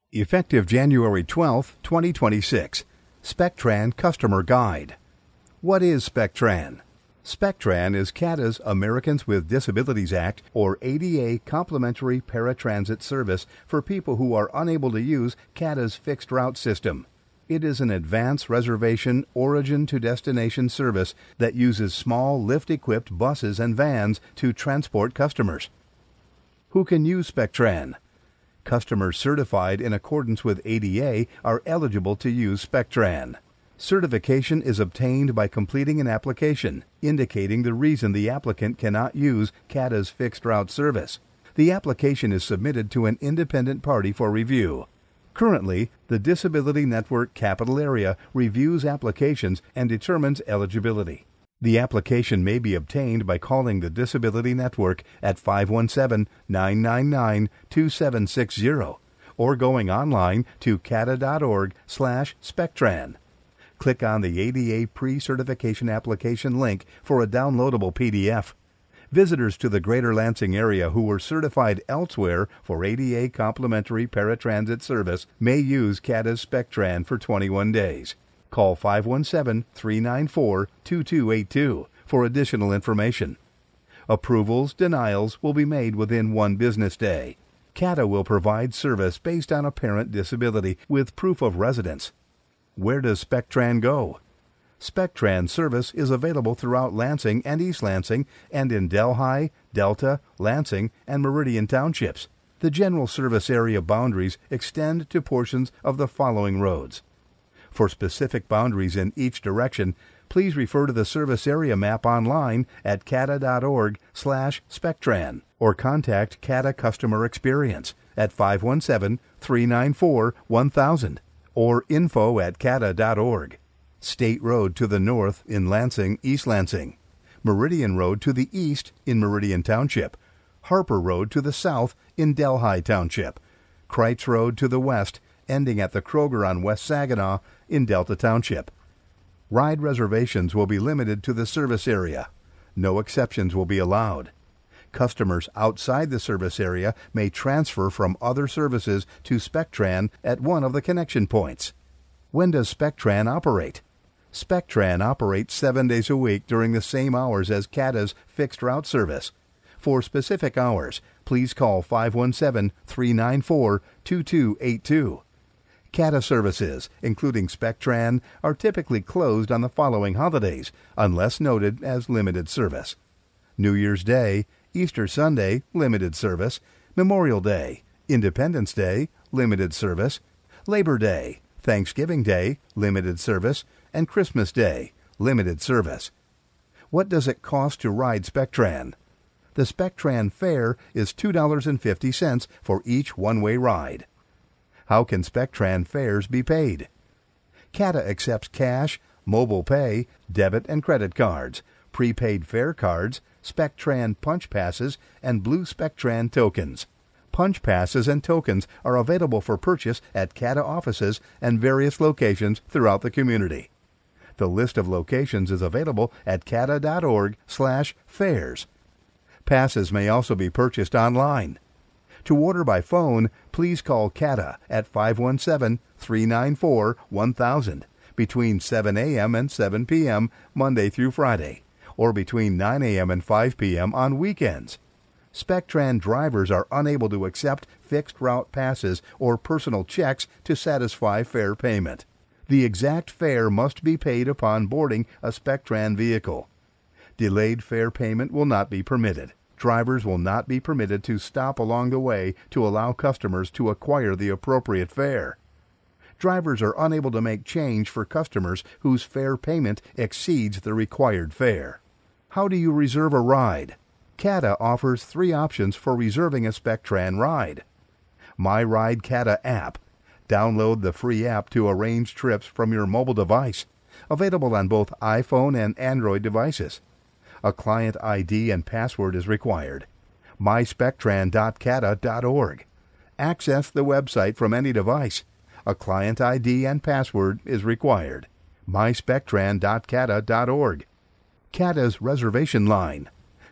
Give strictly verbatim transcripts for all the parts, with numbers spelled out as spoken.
Effective January twelfth, twenty twenty-six. Spectran Customer Guide. What is Spectran? Spectran is C A D A's Americans with Disabilities Act, or A D A Complimentary Paratransit Service for people who are unable to use C A D A's fixed route system. It is an advance reservation origin-to-destination service that uses small lift-equipped buses and vans to transport customers. Who can use Spectran? Customers certified in accordance with A D A are eligible to use Spectran. Certification is obtained by completing an application indicating the reason the applicant cannot use C A D A's fixed route service. The application is submitted to an independent party for review. Currently, the Disability Network Capital Area reviews applications and determines eligibility. The application may be obtained by calling the Disability Network at five one seven, nine nine nine, two seven six zero or going online to cata.org slash Spectran. Click on the A D A pre-certification application link for a downloadable P D F. Visitors to the Greater Lansing area who were certified elsewhere for A D A complimentary paratransit service may use C A D A's Spectran for twenty-one days. Call five one seven, three nine four, two two eight two for additional information. Approvals, denials will be made within one business day. C A D A will provide service based on apparent disability with proof of residence. Where does Spectran go? Spectran service is available throughout Lansing and East Lansing and in Delhi, Delta, Lansing, and Meridian townships. The general service area boundaries extend to portions of the following roads. For specific boundaries in each direction, please refer to the service area map online at cata.org slash Spectran or contact C A D A Customer Experience at five one seven, three nine four, one thousand or info at cata dot org. State Road to the north in Lansing, East Lansing. Meridian Road to the east in Meridian Township. Harper Road to the south in Delhi Township. Kreitz Road to the west, ending at the Kroger on West Saginaw in Delta Township. Ride reservations will be limited to the service area. No exceptions will be allowed. Customers outside the service area may transfer from other services to Spectran at one of the connection points. When does Spectran operate? Spectran operates seven days a week during the same hours as C A D A's fixed route service. For specific hours, please call five one seven, three nine four, two two eight two. C A D A services, including Spectran, are typically closed on the following holidays, unless noted as limited service: New Year's Day, Easter Sunday, limited service; Memorial Day, Independence Day, limited service; Labor Day, Thanksgiving Day, limited service; and Christmas Day, limited service. What does it cost to ride Spectran? The Spectran fare is two dollars and fifty cents for each one-way ride. How can Spectran fares be paid? C A D A accepts cash, mobile pay, debit and credit cards, prepaid fare cards, Spectran punch passes, and blue Spectran tokens. Punch passes and tokens are available for purchase at C A D A offices and various locations throughout the community. The list of locations is available at cata.org slash fares. Passes may also be purchased online. To order by phone, please call C A D A at five one seven, three nine four, one thousand between seven a.m. and seven p.m. Monday through Friday, or between nine a.m. and five p.m. on weekends. Spectran drivers are unable to accept fixed route passes or personal checks to satisfy fare payment. The exact fare must be paid upon boarding a Spectran vehicle. Delayed fare payment will not be permitted. Drivers will not be permitted to stop along the way to allow customers to acquire the appropriate fare. Drivers are unable to make change for customers whose fare payment exceeds the required fare. How do you reserve a ride? C A D A offers three options for reserving a Spectran ride. My Ride C A D A app. Download the free app to arrange trips from your mobile device. Available on both iPhone and Android devices. A client I D and password is required. my spectran dot cata dot org. Access the website from any device. A client I D and password is required. my spectran dot cata dot org. C A D A's reservation line.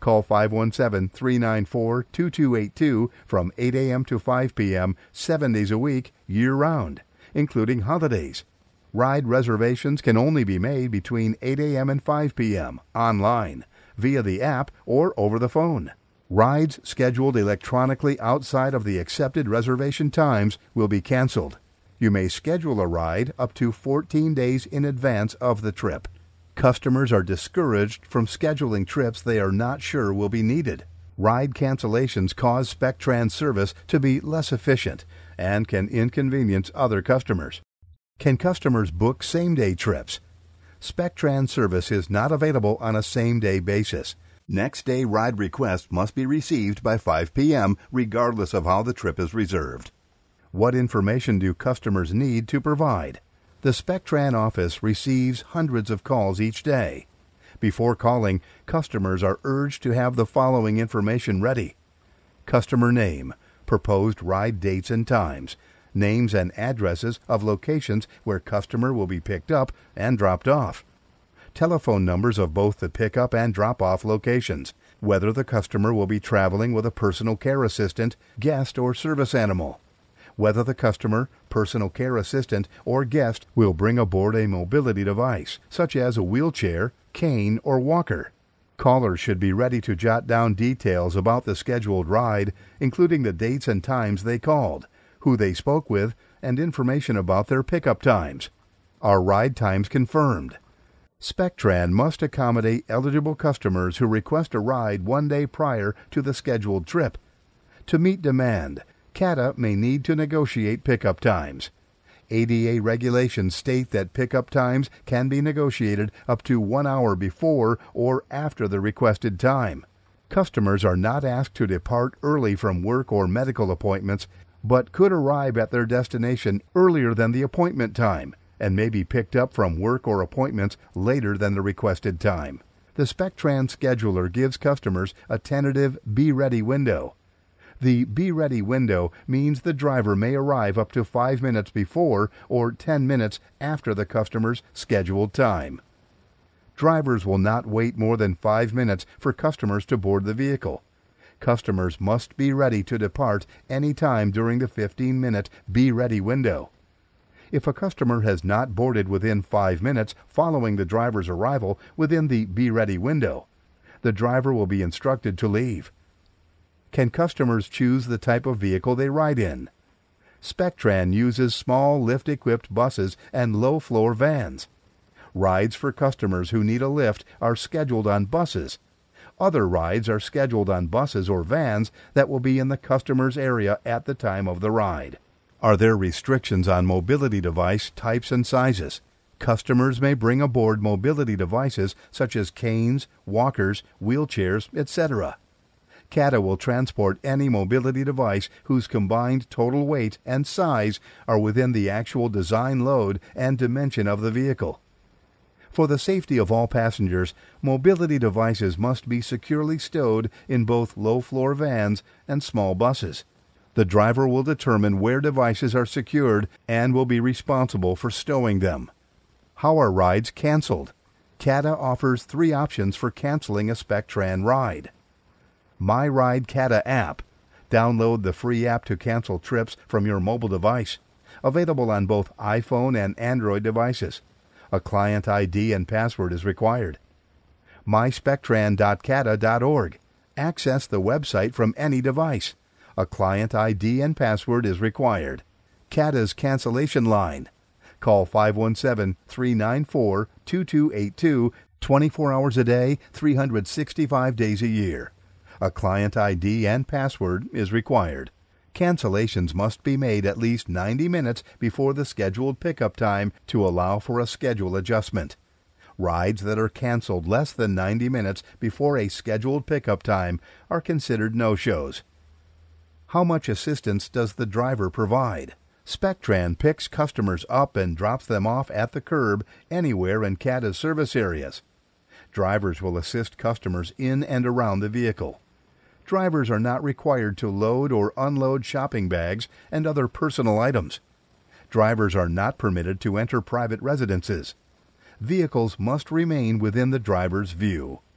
Call five one seven, three nine four, two two eight two from eight a.m. to five p.m. seven days a week, year-round, including holidays. Ride reservations can only be made between eight a.m. and five p.m. online, via the app, or over the phone. Rides scheduled electronically outside of the accepted reservation times will be canceled. You may schedule a ride up to fourteen days in advance of the trip. Customers are discouraged from scheduling trips they are not sure will be needed. Ride cancellations cause SpecTran service to be less efficient and can inconvenience other customers. Can customers book same-day trips? SpecTran service is not available on a same-day basis. Next-day ride requests must be received by five p.m. regardless of how the trip is reserved. What information do customers need to provide? The SpecTran office receives hundreds of calls each day. Before calling, customers are urged to have the following information ready: customer name, proposed ride dates and times, names and addresses of locations where customer will be picked up and dropped off, telephone numbers of both the pickup and drop-off locations, whether the customer will be traveling with a personal care assistant, guest, or service animal, whether the customer, personal care assistant, or guest will bring aboard a mobility device, such as a wheelchair, cane, or walker. Callers should be ready to jot down details about the scheduled ride, including the dates and times they called, who they spoke with, and information about their pickup times. Are ride times confirmed? SpecTran must accommodate eligible customers who request a ride one day prior to the scheduled trip. To meet demand, C A T A may need to negotiate pickup times. A D A regulations state that pickup times can be negotiated up to one hour before or after the requested time. Customers are not asked to depart early from work or medical appointments, but could arrive at their destination earlier than the appointment time and may be picked up from work or appointments later than the requested time. The SpecTran scheduler gives customers a tentative Be Ready window. The Be Ready window means the driver may arrive up to five minutes before or ten minutes after the customer's scheduled time. Drivers will not wait more than five minutes for customers to board the vehicle. Customers must be ready to depart any time during the fifteen-minute Be Ready window. If a customer has not boarded within five minutes following the driver's arrival within the Be Ready window, the driver will be instructed to leave. Can customers choose the type of vehicle they ride in? SpecTran uses small lift-equipped buses and low-floor vans. Rides for customers who need a lift are scheduled on buses. Other rides are scheduled on buses or vans that will be in the customer's area at the time of the ride. Are there restrictions on mobility device types and sizes? Customers may bring aboard mobility devices such as canes, walkers, wheelchairs, et cetera. C A T A will transport any mobility device whose combined total weight and size are within the actual design load and dimension of the vehicle. For the safety of all passengers, mobility devices must be securely stowed in both low-floor vans and small buses. The driver will determine where devices are secured and will be responsible for stowing them. How are rides canceled? C A T A offers three options for canceling a SpecTran ride. My Ride C A T A app. Download the free app to cancel trips from your mobile device. Available on both iPhone and Android devices. A client I D and password is required. my spectran dot C A T A dot org. Access the website from any device. A client I D and password is required. C A T A's cancellation line. Call five one seven, three nine four, two two eight two twenty-four hours a day, three hundred sixty-five days a year. A client I D and password is required. Cancellations must be made at least ninety minutes before the scheduled pickup time to allow for a schedule adjustment. Rides that are canceled less than ninety minutes before a scheduled pickup time are considered no-shows. How much assistance does the driver provide? SpecTran picks customers up and drops them off at the curb anywhere in C A T A's service areas. Drivers will assist customers in and around the vehicle. Drivers are not required to load or unload shopping bags and other personal items. Drivers are not permitted to enter private residences. Vehicles must remain within the driver's view.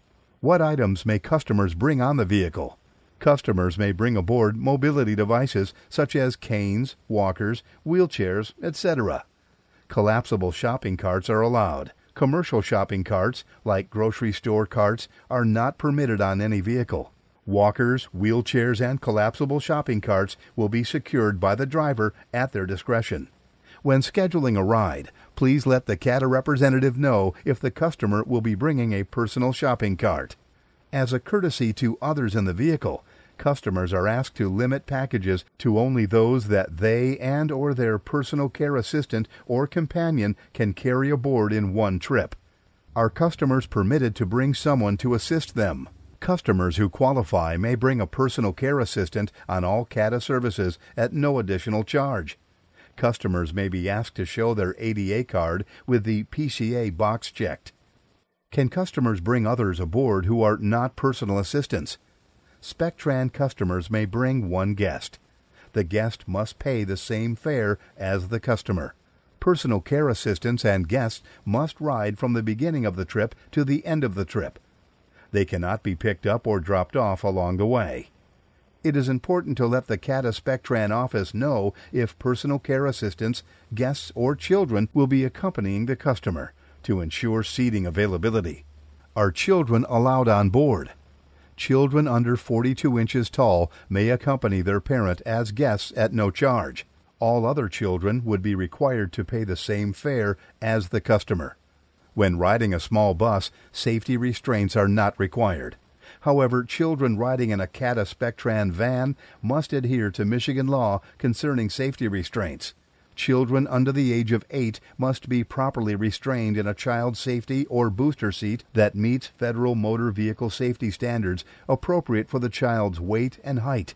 What items may customers bring on the vehicle? Customers may bring aboard mobility devices such as canes, walkers, wheelchairs, et cetera. Collapsible shopping carts are allowed. Commercial shopping carts, like grocery store carts, are not permitted on any vehicle. Walkers, wheelchairs, and collapsible shopping carts will be secured by the driver at their discretion. When scheduling a ride, please let the CATA representative know if the customer will be bringing a personal shopping cart. As a courtesy to others in the vehicle, customers are asked to limit packages to only those that they and or their personal care assistant or companion can carry aboard in one trip. Are customers permitted to bring someone to assist them? Customers who qualify may bring a personal care assistant on all CATA services at no additional charge. Customers may be asked to show their A D A card with the P C A box checked. Can customers bring others aboard who are not personal assistants? SpecTran customers may bring one guest. The guest must pay the same fare as the customer. Personal care assistants and guests must ride from the beginning of the trip to the end of the trip. They cannot be picked up or dropped off along the way. It is important to let the CATA SpecTran office know if personal care assistants, guests, or children will be accompanying the customer to ensure seating availability. Are children allowed on board? Children under forty-two inches tall may accompany their parent as guests at no charge. All other children would be required to pay the same fare as the customer. When riding a small bus, safety restraints are not required. However, children riding in a CATA SpecTran van must adhere to Michigan law concerning safety restraints. Children under the age of eight must be properly restrained in a child safety or booster seat that meets federal motor vehicle safety standards appropriate for the child's weight and height.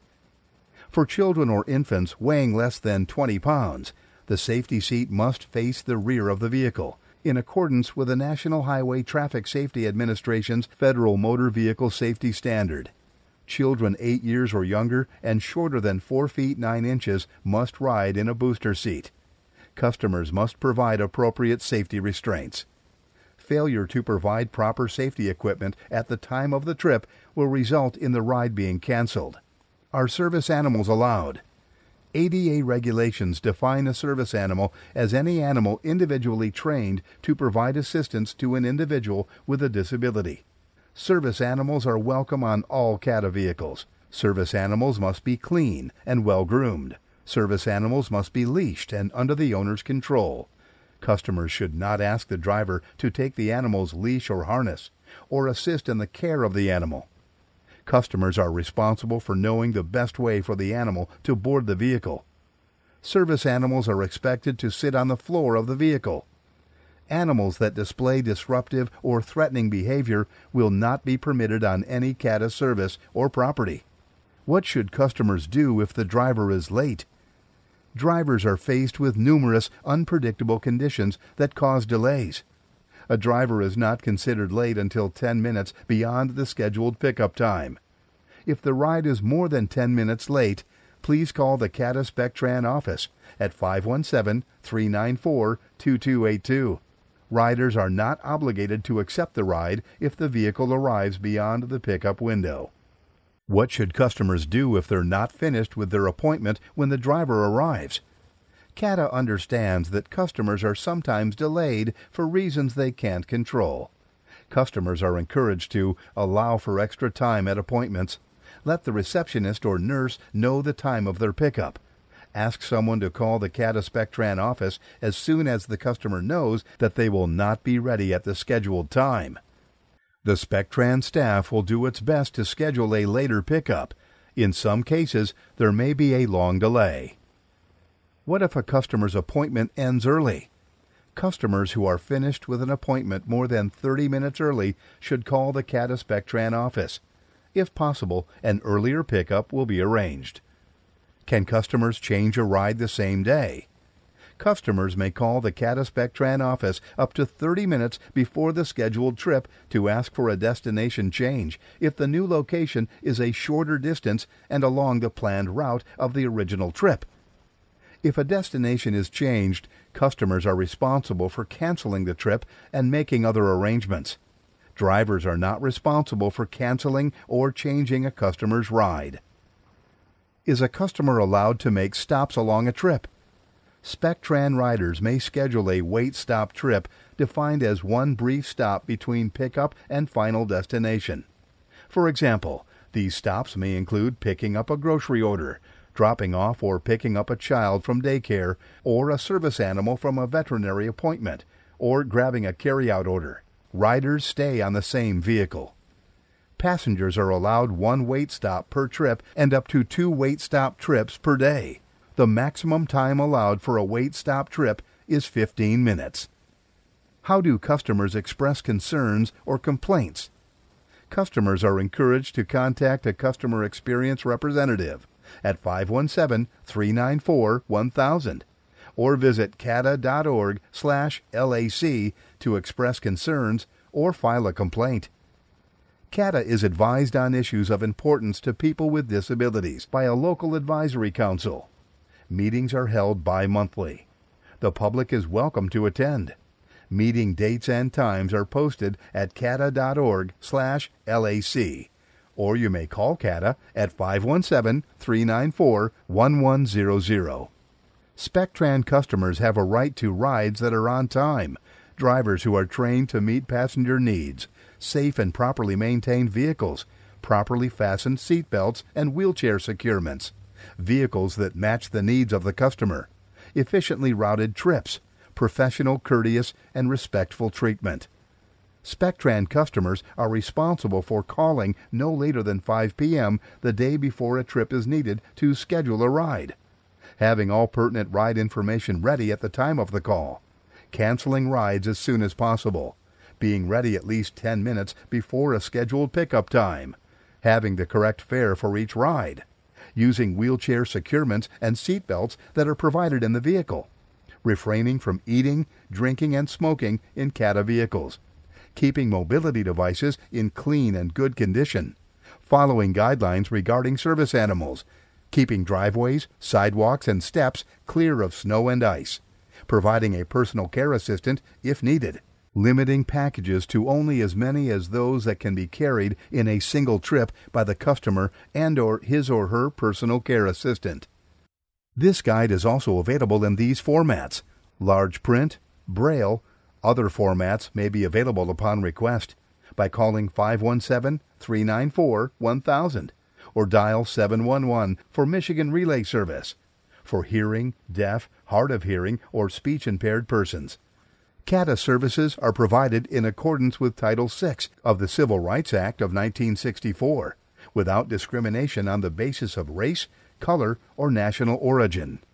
For children or infants weighing less than twenty pounds, the safety seat must face the rear of the vehicle, in accordance with the National Highway Traffic Safety Administration's Federal Motor Vehicle Safety Standard. Children eight years or younger and shorter than four feet nine inches must ride in a booster seat. Customers must provide appropriate safety restraints. Failure to provide proper safety equipment at the time of the trip will result in the ride being canceled. Are service animals allowed? A D A regulations define a service animal as any animal individually trained to provide assistance to an individual with a disability. Service animals are welcome on all CATA vehicles. Service animals must be clean and well-groomed. Service animals must be leashed and under the owner's control. Customers should not ask the driver to take the animal's leash or harness, or assist in the care of the animal. Customers are responsible for knowing the best way for the animal to board the vehicle. Service animals are expected to sit on the floor of the vehicle. Animals that display disruptive or threatening behavior will not be permitted on any CATA service or property. What should customers do if the driver is late? Drivers are faced with numerous unpredictable conditions that cause delays. A driver is not considered late until ten minutes beyond the scheduled pickup time. If the ride is more than ten minutes late, please call the CATA SpecTran office at five one seven, three nine four, two two eight two. Riders are not obligated to accept the ride if the vehicle arrives beyond the pickup window. What should customers do if they're not finished with their appointment when the driver arrives? CATA understands that customers are sometimes delayed for reasons they can't control. Customers are encouraged to allow for extra time at appointments. Let the receptionist or nurse know the time of their pickup. Ask someone to call the CATA SpecTran office as soon as the customer knows that they will not be ready at the scheduled time. The SpecTran staff will do its best to schedule a later pickup. In some cases, there may be a long delay. What if a customer's appointment ends early? Customers who are finished with an appointment more than thirty minutes early should call the CATA SpecTran office. If possible, an earlier pickup will be arranged. Can customers change a ride the same day? Customers may call the CATA SpecTran office up to thirty minutes before the scheduled trip to ask for a destination change if the new location is a shorter distance and along the planned route of the original trip. If a destination is changed, customers are responsible for canceling the trip and making other arrangements. Drivers are not responsible for canceling or changing a customer's ride. Is a customer allowed to make stops along a trip? SpecTran riders may schedule a wait stop trip defined as one brief stop between pickup and final destination. For example, these stops may include picking up a grocery order, dropping off or picking up a child from daycare, or a service animal from a veterinary appointment, or grabbing a carry-out order. Riders stay on the same vehicle. Passengers are allowed one wait stop per trip and up to two wait stop trips per day. The maximum time allowed for a wait stop trip is fifteen minutes. How do customers express concerns or complaints? Customers are encouraged to contact a customer experience representative at five one seven, three nine four, one thousand or visit cata.org slash LAC to express concerns or file a complaint. CATA is advised on issues of importance to people with disabilities by a local advisory council. Meetings are held bi-monthly. The public is welcome to attend. Meeting dates and times are posted at cata.org slash LAC, or you may call CATA at five one seven, three nine four, one one zero zero. SpecTran customers have a right to rides that are on time, drivers who are trained to meet passenger needs, safe and properly maintained vehicles, properly fastened seat belts and wheelchair securements, vehicles that match the needs of the customer, efficiently routed trips, professional, courteous, and respectful treatment. SpecTran customers are responsible for calling no later than five p.m. the day before a trip is needed to schedule a ride, having all pertinent ride information ready at the time of the call, canceling rides as soon as possible, being ready at least ten minutes before a scheduled pickup time, having the correct fare for each ride, using wheelchair securements and seat belts that are provided in the vehicle, refraining from eating, drinking, and smoking in CATA vehicles, keeping mobility devices in clean and good condition, following guidelines regarding service animals, keeping driveways, sidewalks, and steps clear of snow and ice, providing a personal care assistant if needed, limiting packages to only as many as those that can be carried in a single trip by the customer and or his or her personal care assistant. This guide is also available in these formats: large print, Braille. Other formats may be available upon request by calling five one seven, three nine four, one thousand or dial seven one one for Michigan Relay Service for hearing, deaf, hard of hearing, or speech-impaired persons. CATA services are provided in accordance with Title six of the Civil Rights Act of nineteen sixty-four, without discrimination on the basis of race, color, or national origin.